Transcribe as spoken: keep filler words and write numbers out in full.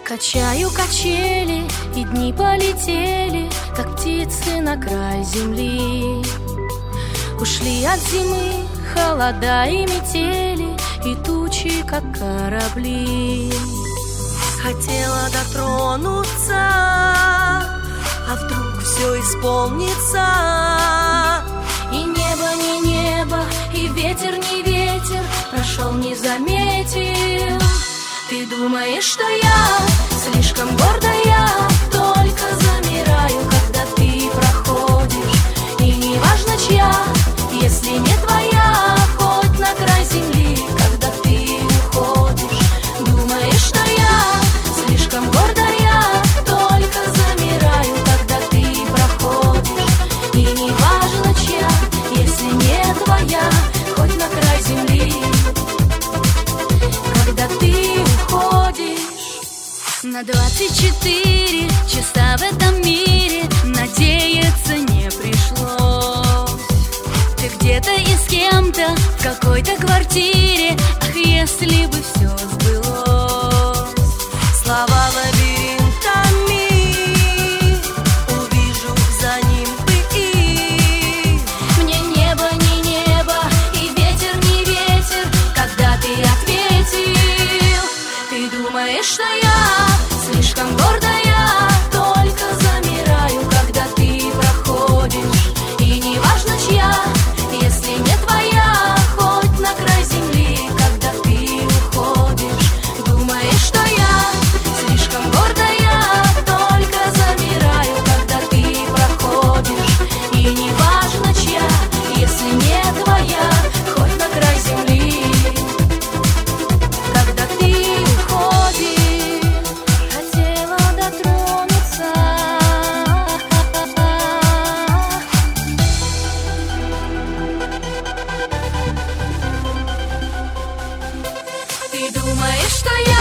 Качаю качели, и дни полетели, как птицы на край земли. Ушли от зимы холода и метели, и тучи, как корабли. Хотела дотронуться, а вдруг все исполнится. И небо не небо, и ветер не ветер, прошел не заметил. Ты думаешь, что я слишком гордая, только замираю, когда ты проходишь. И не важно чья, если не твоя, хоть на край земли, когда ты уходишь. Думаешь, что я слишком гордая, только замираю, когда ты проходишь. И не важно чья, если не твоя, хоть на край земли, когда ты уходишь. На двадцать четыре часа в этом мире надеяться не пришлось. Ты где-то и с кем-то в какой-то квартире. Ах, если бы все сбылось. Слова лабиринтами, увижу за ним бы и. Мне небо не небо, и ветер не ветер, когда ты ответил. Ты думаешь, что я слишком гордая, только замираю, когда ты проходишь. И не важно чья, если не твоя, хоть на край земли, когда ты уходишь. Думаешь, что я слишком гордая, только замираю, когда ты проходишь. И не важно чья, если не твоя, хоть на край земли, когда ты уходишь. Хотела дотронуться, ты думаешь, что я